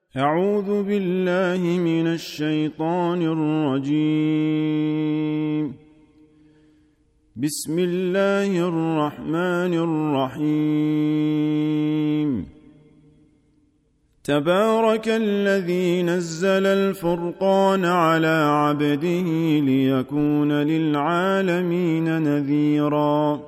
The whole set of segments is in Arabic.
أعوذ بالله من الشيطان الرجيم. بسم الله الرحمن الرحيم. تبارك الذي نزل الفرقان على عبده ليكون للعالمين نذيرا.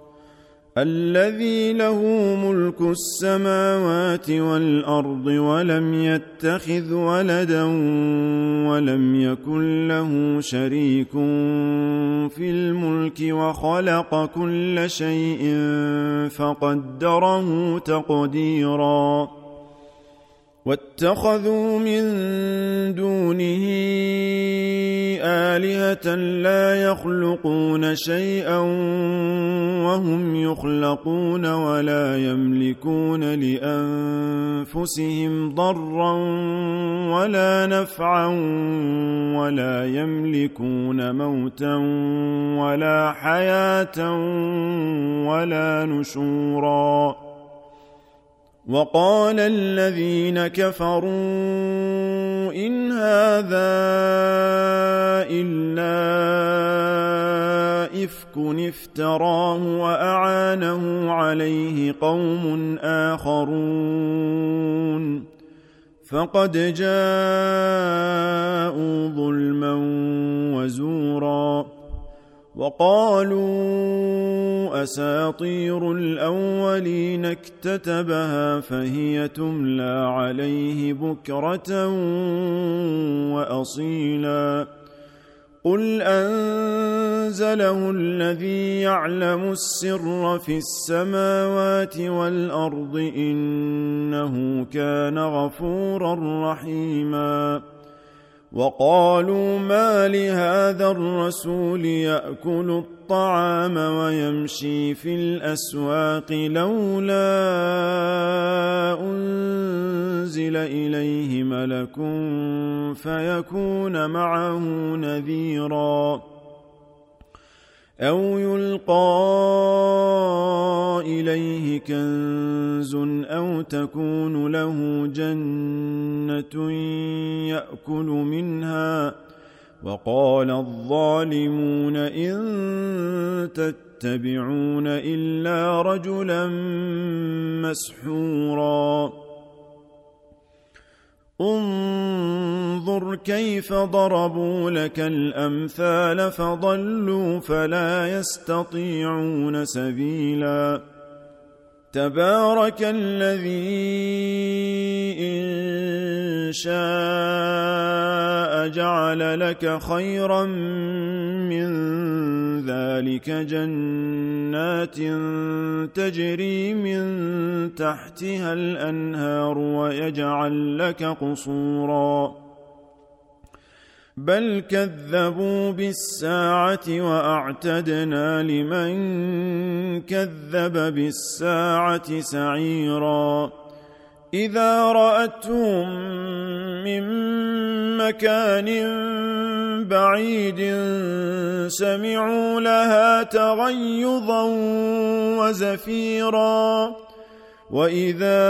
الذي له ملك السماوات والأرض ولم يتخذ ولدا ولم يكن له شريك في الملك وخلق كل شيء فقدره تقديرا. واتخذوا من دونه آلهة لا يخلقون شيئا وهم يخلقون ولا يملكون لأنفسهم ضرا ولا نفعا ولا يملكون موتا ولا حياة ولا نشورا. وقال الذين كفروا إن هذا إلا إفك افتراه وأعانه عليه قوم آخرون فقد جاءوا ظلما وزورا. وقالوا أساطير الأولين اكتتبها فهي تملى عليه بكرة وأصيلا. قل أنزله الذي يعلم السر في السماوات والأرض إنه كان غفورا رحيما. وقالوا ما لهذا الرسول يأكل الطعام ويمشي في الأسواق لولا أنزل إليه ملك فيكون معه نذيرا أو يلقى إليه كنز أو تكون له جنة يأكل منها. وقال الظالمون إن تتبعون إلا رجلا مسحورا. انظر كيف ضربوا لك الأمثال فضلوا فلا يستطيعون سبيلا. تبارك الذي إن شاء جعل لك خيرا من ذلك جنات تجري من تحتها الأنهار ويجعل لك قصورا. بل كذبوا بالساعة وأعتدنا لمن كذب بالساعة سعيرا. إذا رأتهم من مكان بعيد سمعوا لها تغيظا وزفيرا. وإذا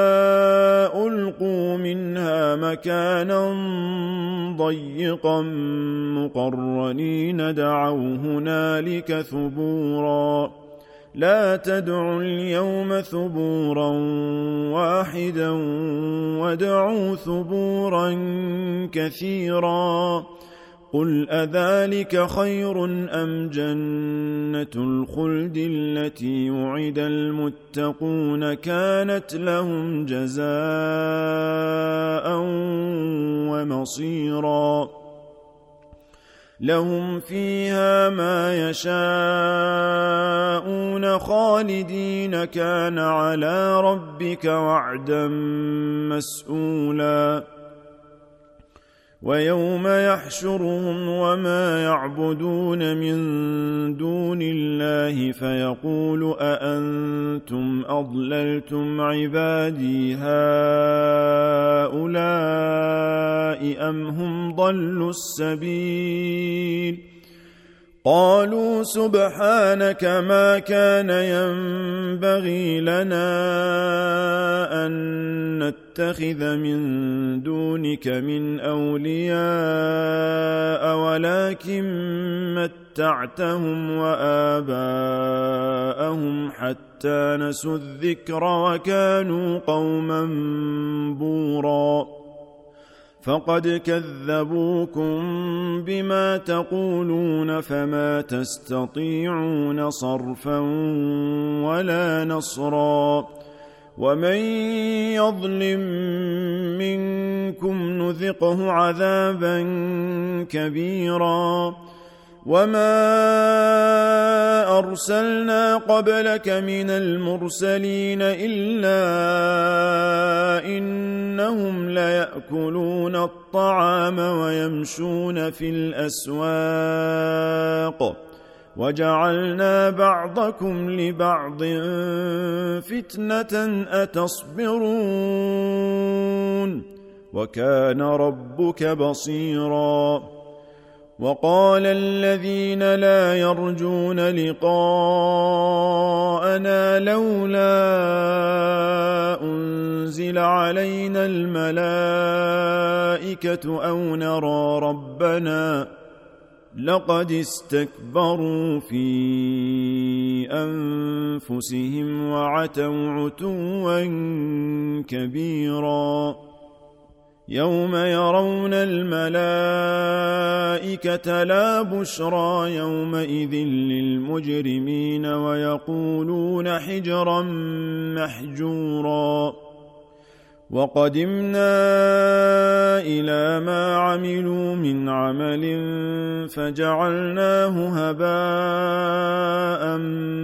ألقوا منها مكانا ضيقا مقرنين دعوا هنالك ثبورا. لا تدعوا اليوم ثبورا واحدا وادعوا ثبورا كثيرا. قل أذلك خير أم جنة الخلد التي وعد المتقون كانت لهم جزاء ومصيرا. لهم فيها ما يشاءون خالدين كان على ربك وعدا مسئولا. ويوم يحشرهم وما يعبدون من دون الله فيقول أأنتم أضللتم عبادي هؤلاء أم هم ضلوا السبيل قالوا سبحانك ما كان ينبغي لنا أن نتخذ من دونك من أولياء ولكن متعتهم وآباءهم حتى نسوا الذكر وكانوا قوما بورا فقد كذبوكم بما تقولون فما تستطيعون صرفا ولا نصرا ومن يظلم منكم نذقه عذابا كبيرا وما أرسلنا قبلك من المرسلين إلا إنهم ليأكلون الطعام ويمشون في الأسواق وجعلنا بعضكم لبعض فتنة أتصبرون وكان ربك بصيرا وقال الذين لا يرجون لقاءنا لولا أنزل علينا الملائكة أو نرى ربنا لقد استكبروا في أنفسهم وعتوا عتوا كبيرا يوم يرون الملائكة لا بشرى يومئذ للمجرمين ويقولون حجرا محجورا وقدمنا إلى ما عملوا من عمل فجعلناه هباء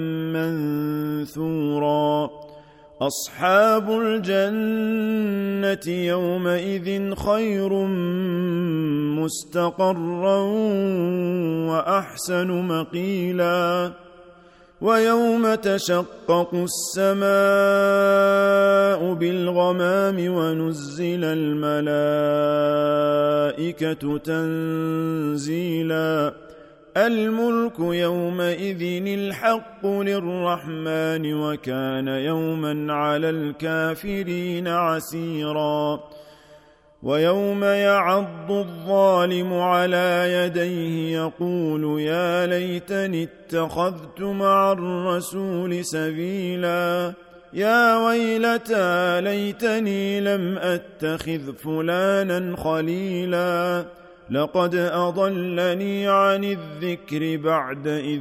منثورا أصحاب الجنة يومئذ خير مستقرا وأحسن مقيلا ويوم تشقق السماء بالغمام ونزل الملائكة تنزيلا الملك يومئذ الحق للرحمن وكان يوما على الكافرين عسيرا ويوم يعض الظالم على يديه يقول يا ليتني اتخذت مع الرسول سبيلا يا ويلتى ليتني لم أتخذ فلانا خليلا لقد أضلني عن الذكر بعد إذ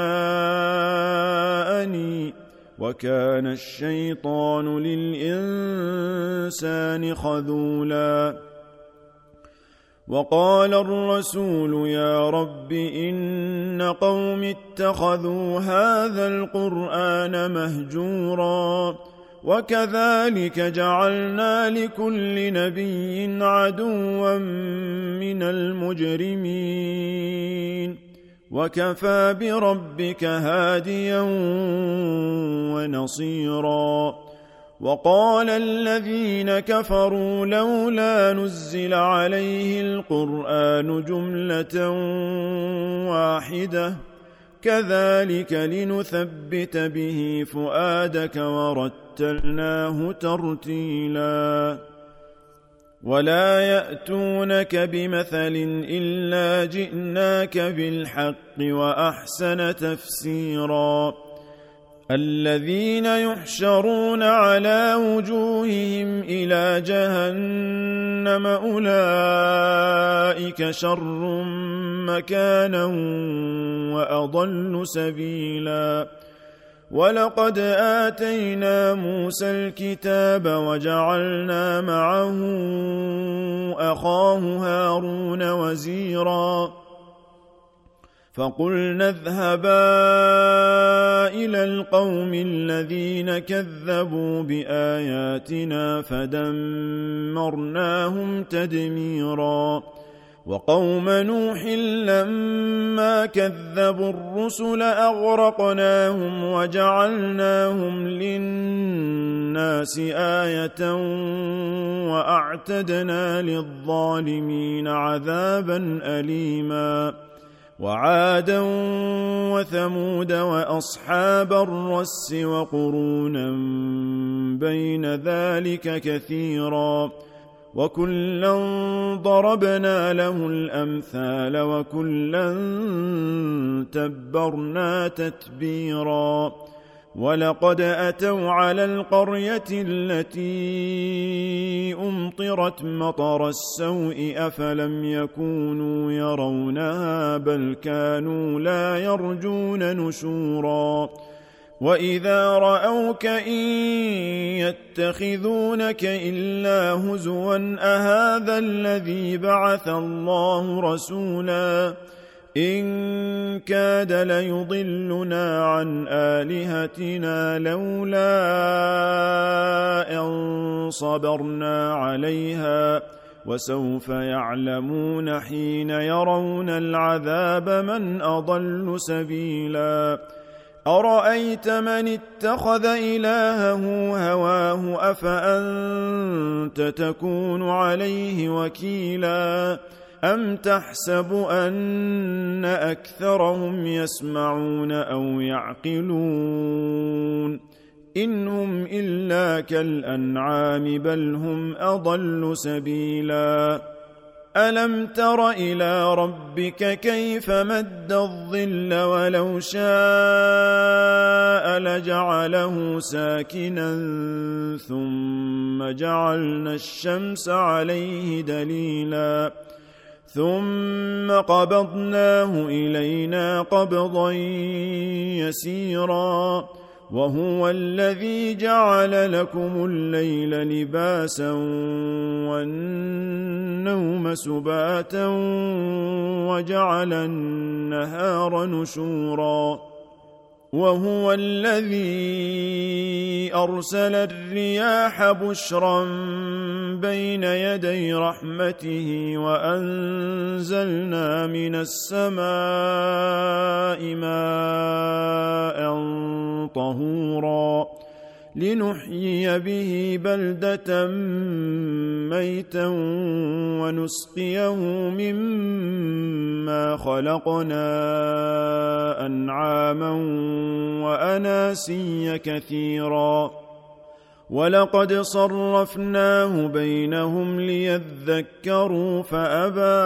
جاءني وكان الشيطان للإنسان خذولا وقال الرسول يا رب إن قوم اتخذوا هذا القرآن مهجورا وكذلك جعلنا لكل نبي عدوا من المجرمين وكفى بربك هاديا ونصيرا وقال الذين كفروا لولا نزل عليه القرآن جملة واحدة كذلك لنثبت به فؤادك ورتلناه ترتيلا ولا يأتونك بمثل إلا جئناك بالحق وأحسن تفسيرا الذين يحشرون على وجوههم إلى جهنم أولئك شر مكانا وأضل سبيلا ولقد آتينا موسى الكتاب وجعلنا معه أخاه هارون وزيرا فقلنا اذهبا إلى القوم الذين كذبوا بآياتنا فدمرناهم تدميرا وقوم نوح لما كذبوا الرسل أغرقناهم وجعلناهم للناس آية وأعتدنا للظالمين عذابا أليما وعادا وثمود وأصحاب الرس وقرونا بين ذلك كثيرا وكلا ضربنا له الأمثال وكلا تبرنا تتبيرا ولقد أتوا على القرية التي أمطرت مطر السوء أفلم يكونوا يرونها بل كانوا لا يرجون نشورا وإذا رأوك إن يتخذونك إلا هزوا أهذا الذي بعث الله رسولا إن كاد ليضلنا عن آلهتنا لولا أن صبرنا عليها وسوف يعلمون حين يرون العذاب من أضل سبيلا أرأيت من اتخذ إلهه هواه أفأنت تكون عليه وكيلا أم تحسب أن أكثرهم يسمعون أو يعقلون إن هم إلا كالأنعام بل هم أضل سبيلا ألم تر إلى ربك كيف مد الظل ولو شاء لجعله ساكنا ثم جعلنا الشمس عليه دليلا ثم قبضناه إلينا قبضا يسيرا وهو الذي جعل لكم الليل لباسا والنوم سباتا وجعل النهار نشورا وهو الذي أرسل الرياح بشرا بين يدي رحمته وأنزلنا من السماء ماء طهورا لنحيي به بلدة ميتا ونسقيه مما خلقنا أنعاما وأناسيا كثيرا ولقد صرفناه بينهم ليذكروا فأبى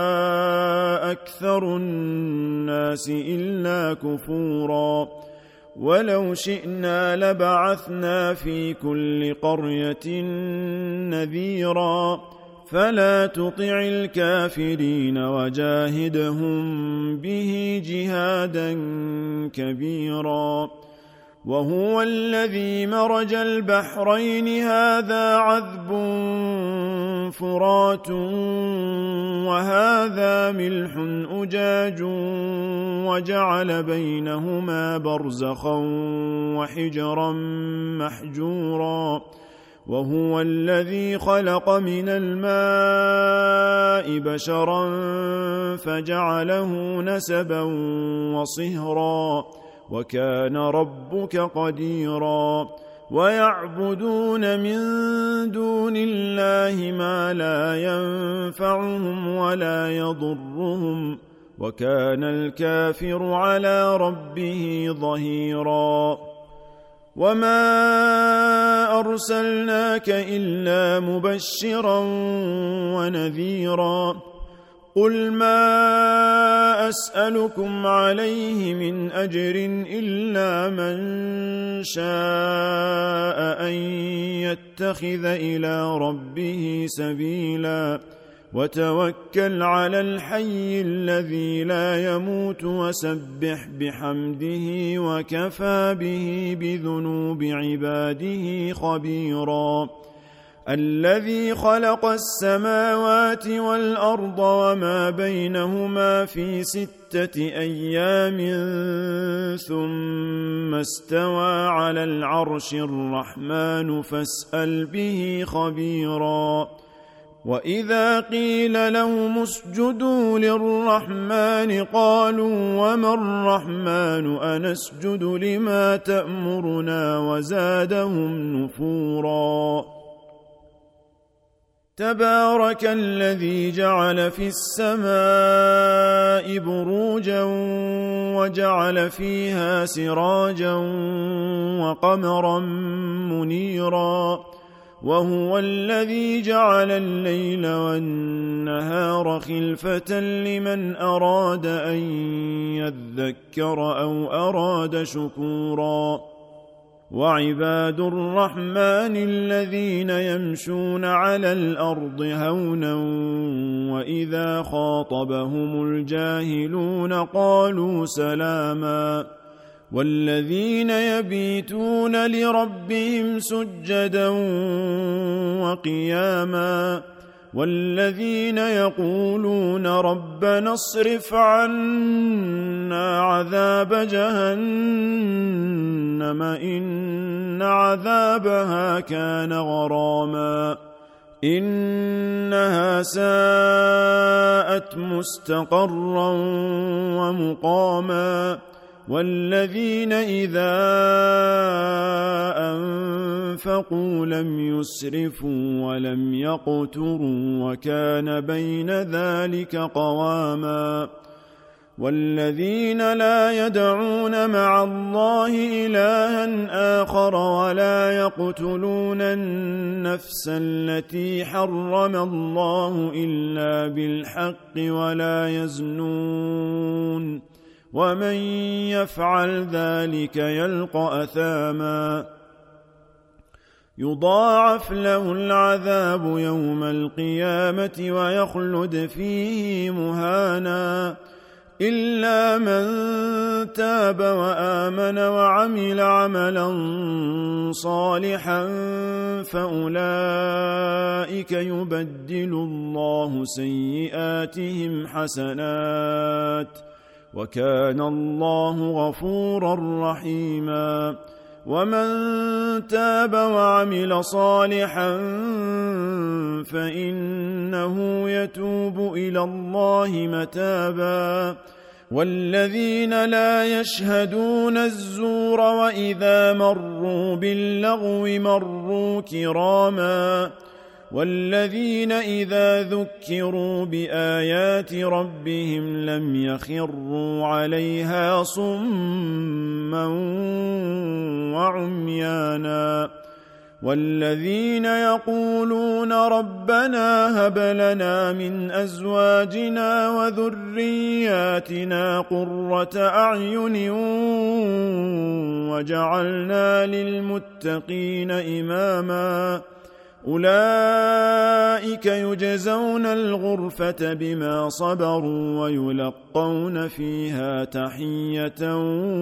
أكثر الناس إلا كفورا ولو شئنا لبعثنا في كل قرية نذيرا فلا تطع الكافرين وجاهدهم به جهادا كبيرا وهو الذي مرج البحرين هذا عذب فرات وهذا ملح أجاج وجعل بينهما برزخا وحجرا محجورا وهو الذي خلق من الماء بشرا فجعله نسبا وصهرا وكان ربك قديرا ويعبدون من دون الله ما لا ينفعهم ولا يضرهم وكان الكافر على ربه ظهيرا وما أرسلناك إلا مبشرا ونذيرا قل ما أسألكم عليه من أجر إلا من شاء أن يتخذ إلى ربه سبيلا وتوكل على الحي الذي لا يموت وسبح بحمده وكفى به بذنوب عباده خبيرا الذي خلق السماوات والأرض وما بينهما في 6 أيام ثم استوى على العرش الرحمن فاسأل به خبيرا وإذا قيل لهم اسجدوا للرحمن قالوا وما الرحمن أنسجد لما تأمرنا وزادهم نفورا تبارك الذي جعل في السماء بروجا وجعل فيها سراجا وقمرا منيرا وهو الذي جعل الليل والنهار خلفة لمن أراد أن يذكر أو أراد شكورا وعباد الرحمن الذين يمشون على الأرض هونا وإذا خاطبهم الجاهلون قالوا سلاما والذين يبيتون لربهم سجدا وقياما والذين يقولون ربنا اصرف عنا عذاب جهنم إن عذابها كان غراما إنها ساءت مستقرا ومقاما والذين إذا أنفقوا لم يسرفوا ولم يقتروا وكان بين ذلك قواما والذين لا يدعون مع الله إلها آخر ولا يقتلون النفس التي حرم الله إلا بالحق ولا يزنون ومن يفعل ذلك يلقى أثاما يضاعف له العذاب يوم القيامة ويخلد فيه مهانا إلا من تاب وآمن وعمل عملا صالحا فأولئك يبدل الله سيئاتهم حسنات وكان الله غفورا رحيما ومن تاب وعمل صالحا فإنه يتوب إلى الله متابا والذين لا يشهدون الزور وإذا مروا باللغو مروا كراما والذين إذا ذكروا بآيات ربهم لم يخروا عليها صما وعميانا والذين يقولون ربنا هب لنا من أزواجنا وذرياتنا قرة أعين وجعلنا للمتقين إماما أولئك يجزون الغرفة بما صبروا ويلقون فيها تحية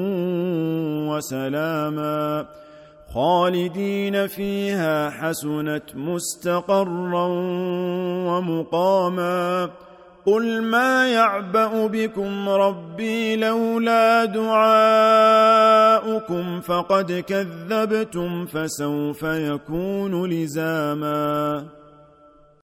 وسلاما خالدين فيها حسنت مستقرا ومقاما قل ما يعبأ بكم ربي لولا دعاؤكم فقد كذبتم فسوف يكون لزاما